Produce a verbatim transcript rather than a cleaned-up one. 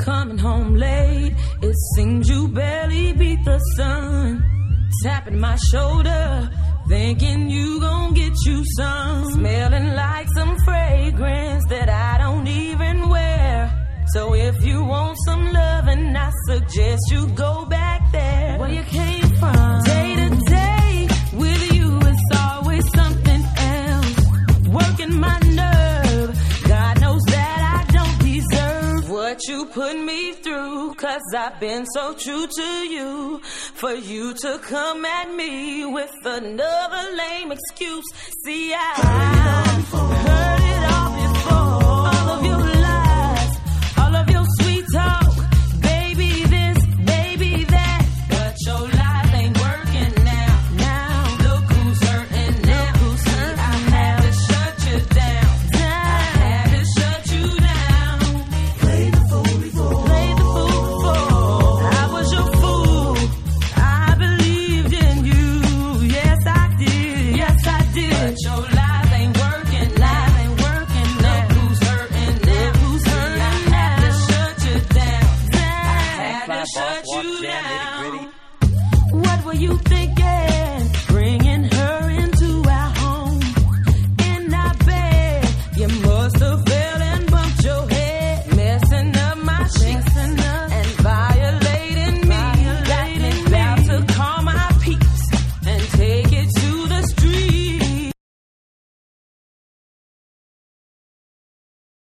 coming home late. It seems you barely beat the sun. Tapping my shoulder, thinking you gon' get you some. Smelling like some fragrance that I don't even wear. So if you want some loving, I suggest you go back there where you came from. Day to day with you, it's always something else. Working my nerve, God knows that I don't deserve what you put me through, cause I've been so true to you. For you to come at me with another lame excuse. See, I heard it all before. All of your lies, all of your sweet talk. Baby this, baby that. But your lies ain't working now. Now, look who's hurting now. Look who's hurting I had to shut you down. down. I had to shut you down. Play the fool before. Play the fool before. I was your fool. I believed in you. Yes, I did. Yes, I did. But your lies ain't working. Lies ain't working. Look who's hurting now. Look who's hurting now. I had to shut you down. down. I had to shut you down. What were you thinking?